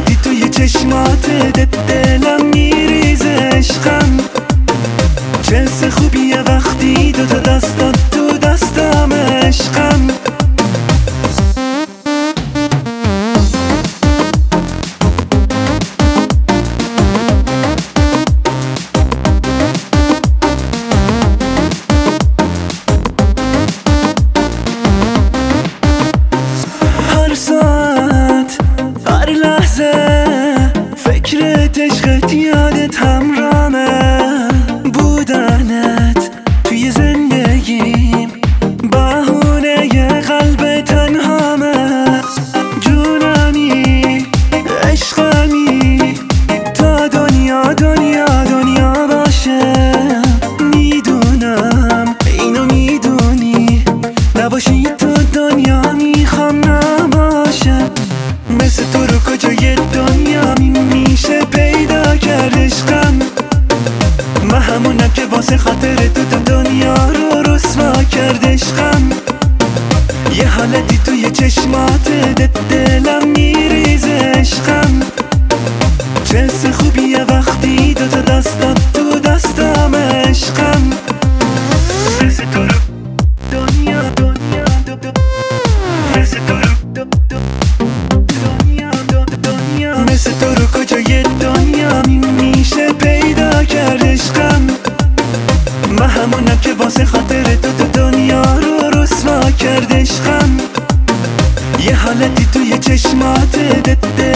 حالتی توی چشمات دلم میریزه عشقم. چه حس خوبیه وقتی دوتا دستات تو دستم عشقم. هر ساعت هر لحظه فکرت عشقت یادت همرامه. بودنت توی زندگیم بهونه قلب تنهامه. جونمی عشقمی تا دنیا دنیا دنیا باشه. میدونم اینو میدونی نباشی تو دنیا میخوام نباشه. مثل تو رو کجای دنیا میشه پیدا کرد عشقم. من همونم که واسه خاطر تو دنیا رو رسوا کرد عشقم. یه حالتی توی چشمات دلم میریزه عشقم. چه حس خوبیه وقتی دوتا دستات تو دستم عشقم. مثل تو رو دنیا دنیا مثل تو رو دنیا دنیا مثل تو رو کجای دنیا میشه پیدا کرد عشقم. من همونم که واسه خاطر تو دنیا رو رسوا کرد عشقم. یه حالتی توی چشمات